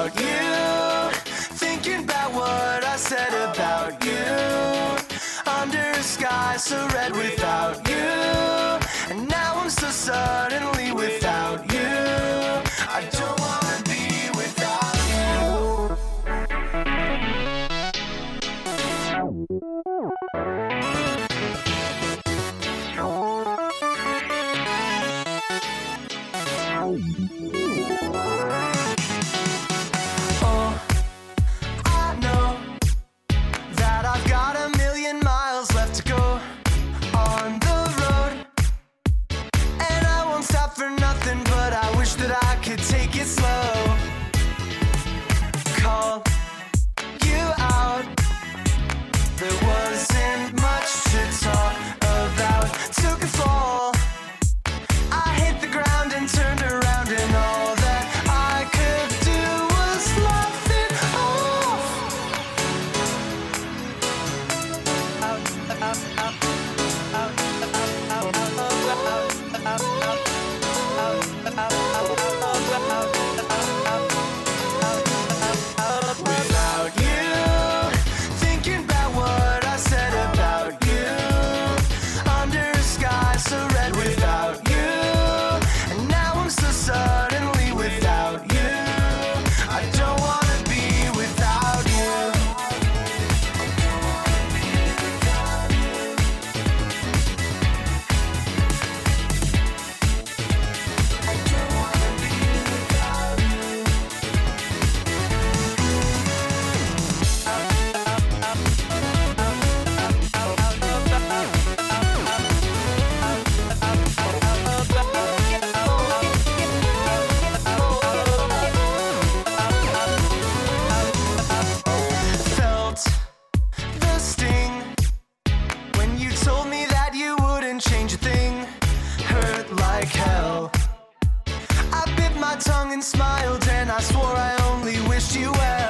without you. Thinking about what I said about you. Under a sky so red without you. And now I'm so suddenly without you. I don't wanna be without you. Oh, I know that I've got a million miles left to go on the road, and I won't stop for nothing, but I wish that I could take it slow. Call you out, there wasn't much to talk about. Took a fall, I hit the ground and turned around, and all that I could do was laugh it off. Without you, thinking about what I said about you. Under a sky so red without you. And now I'm so suddenly without you. I don't wanna be without you. I don't wanna be without you. Felt the sting when you told me that you wouldn't change a thing. Hurt like hell. I bit my tongue and smiled, and I swore I only wished you well.